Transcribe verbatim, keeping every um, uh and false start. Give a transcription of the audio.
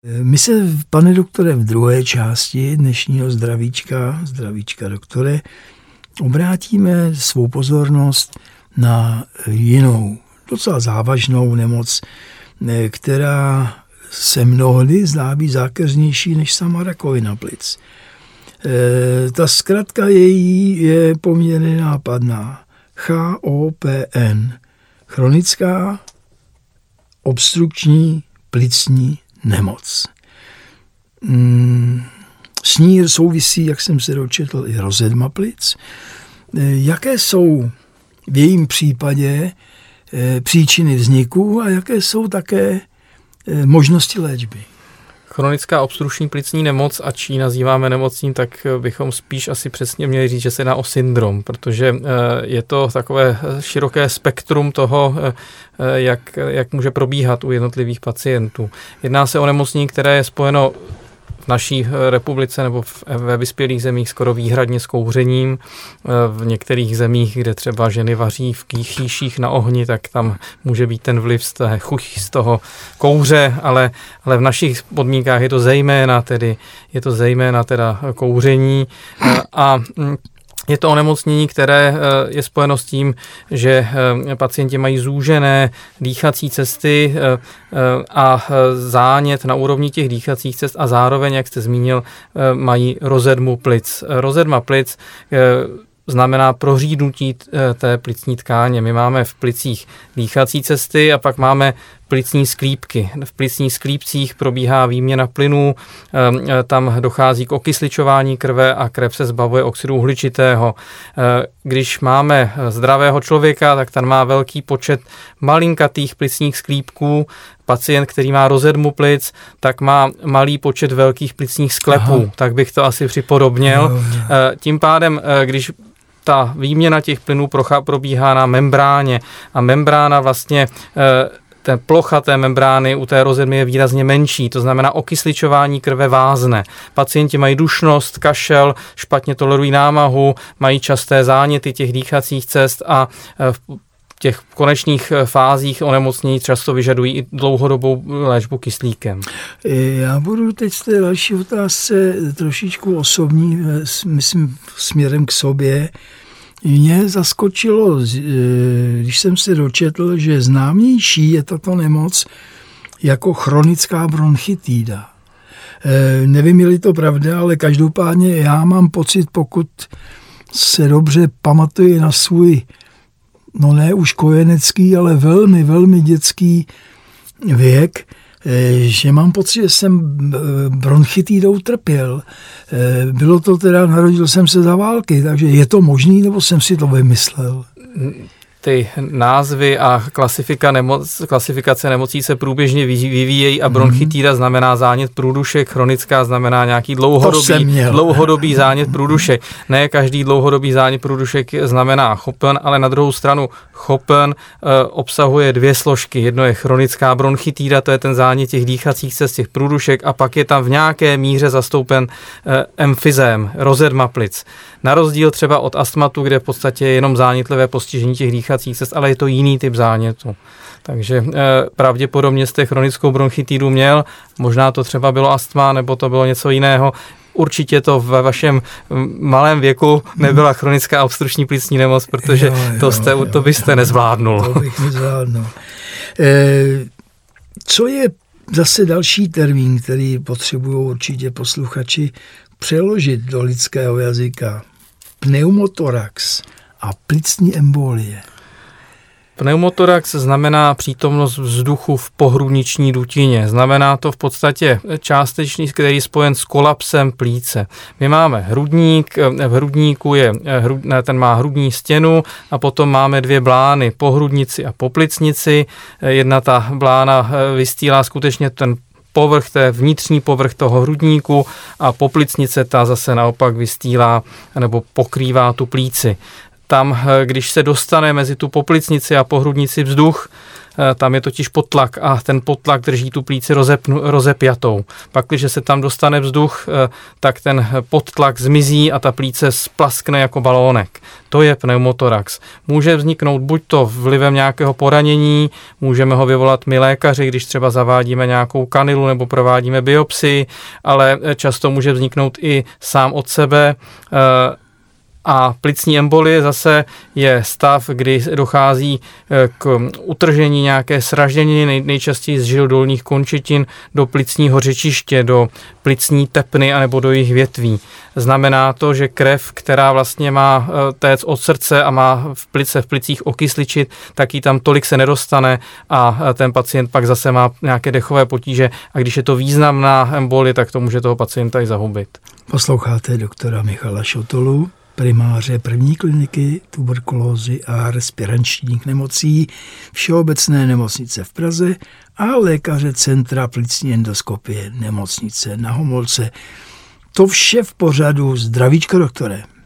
My se, pane doktore, v druhé části dnešního zdravíčka, zdravíčka doktore, obrátíme svou pozornost na jinou, docela závažnou nemoc, která se mnohdy zdá být zákeřnější než sama rakovina plic. E, ta zkratka její je poměrně nápadná. H O P N. Chronická obstrukční plicní nemoc. Mm, s ní souvisí, jak jsem se dočetl, i rozedma plic. E, jaké jsou v jejím případě e, příčiny vzniku a jaké jsou také e, možnosti léčby? Chronická obstrukční plicní nemoc, ač ji nazýváme nemocní, tak bychom spíš asi přesně měli říct, že se jedná o syndrom, protože je to takové široké spektrum toho, jak, jak může probíhat u jednotlivých pacientů. Jedná se o nemocní, které je spojeno v naší republice nebo ve vyspělých zemích skoro výhradně s kouřením. V některých zemích, kde třeba ženy vaří v chýších na ohni, tak tam může být ten vliv z, té chuť, z toho kouře, ale, ale v našich podmínkách je to zejména tedy, je to zejména teda kouření a je to onemocnění, které je spojeno s tím, že pacienti mají zúžené dýchací cesty a zánět na úrovni těch dýchacích cest a zároveň, jak jste zmínil, mají rozedmu plic. Rozedma plic znamená prořídnutí té plicní tkáně. My máme v plicích dýchací cesty a pak máme plicní sklípky. V plicních sklípcích probíhá výměna plynů, tam dochází k okysličování krve a krev se zbavuje oxidu uhličitého. Když máme zdravého člověka, tak ten má velký počet malinkatých plicních sklípků. Pacient, který má rozedmu plic, tak má malý počet velkých plicních sklepů. Aha. Tak bych to asi připodobnil. No, no. Tím pádem, když ta výměna těch plynů probíhá na membráně a membrána vlastně ten plocha té membrány u té rozedmy je výrazně menší, to znamená okysličování krve vázne. Pacienti mají dušnost, kašel, špatně tolerují námahu, mají časté záněty těch dýchacích cest a v těch konečných fázích onemocnění často vyžadují i dlouhodobou léčbu kyslíkem. Já budu teď z té další otázce trošičku osobní, myslím směrem k sobě. Mě zaskočilo, když jsem se dočetl, že známější je tato nemoc jako chronická bronchitída. Nevím, je-li to pravda, ale každopádně já mám pocit, pokud se dobře pamatuji na svůj, no ne už kojenecký, ale velmi, velmi dětský věk, že mám pocit, že jsem bronchitidou trpěl. Bylo to teda, narodil jsem se za války, takže je to možný, nebo jsem si to vymyslel? Ty názvy a klasifika nemoc, klasifikace nemocí se průběžně vyvíjejí a bronchitida znamená zánět průdušek, chronická znamená nějaký dlouhodobý, dlouhodobý zánět průdušek. Ne každý dlouhodobý zánět průdušek znamená chopen, ale na druhou stranu chopen e, obsahuje dvě složky. Jedno je chronická bronchitida, to je ten zánět těch dýchacích cest, těch průdušek a pak je tam v nějaké míře zastoupen e, emfyzém, rozedma plic. Na rozdíl třeba od astmatu, kde v podstatě je jenom zánětlivé postižení těch dýchacích cest, ale je to jiný typ zánětu. Takže e, pravděpodobně jste chronickou bronchitidu měl, možná to třeba bylo astma, nebo to bylo něco jiného. Určitě to ve vašem malém věku nebyla chronická obstrukční plicní nemoc, protože jo, jo, to, jste, jo, to byste jo, nezvládnul. To bych nezvládnul. E, co je zase další termín, který potřebují určitě posluchači přeložit do lidského jazyka? Pneumotorax a plicní embolie. Pneumotorax znamená přítomnost vzduchu v pohrudniční dutině. Znamená to v podstatě částečný, který je spojen s kolapsem plíce. My máme hrudník, v hrudníku je, ten má hrudní stěnu a potom máme dvě blány, po hrudnici a po plicnici. Jedna ta blána vystýlá skutečně ten povrch, to je vnitřní povrch toho hrudníku a poplicnice ta zase naopak vystýlá nebo pokrývá tu plíci. tam, když se dostane mezi tu poplicnici a pohrudnici vzduch, tam je totiž podtlak a ten podtlak drží tu plíci rozepnu, rozepjatou. Pak, když se tam dostane vzduch, tak ten podtlak zmizí a ta plíce splaskne jako balónek. To je pneumotorax. Může vzniknout buď to vlivem nějakého poranění, můžeme ho vyvolat my lékaři, když třeba zavádíme nějakou kanilu nebo provádíme biopsii, ale často může vzniknout i sám od sebe. A plicní embolie zase je stav, kdy dochází k utržení nějaké sražděniny, nejčastěji z žil dolních končetin do plicního řečiště, do plicní tepny anebo do jejich větví. Znamená to, že krev, která vlastně má téct od srdce a má v plice, v plicích okysličit, tak jí tam tolik se nedostane a ten pacient pak zase má nějaké dechové potíže a když je to významná embolie, tak to může toho pacienta i zahubit. Posloucháte doktora Michala Šotolu, primáře první kliniky tuberkulózy a respirančních nemocí Všeobecné nemocnice v Praze a lékaře Centra plicní endoskopie nemocnice Na Homolce. To vše v pořadu Zdravíčko, doktore.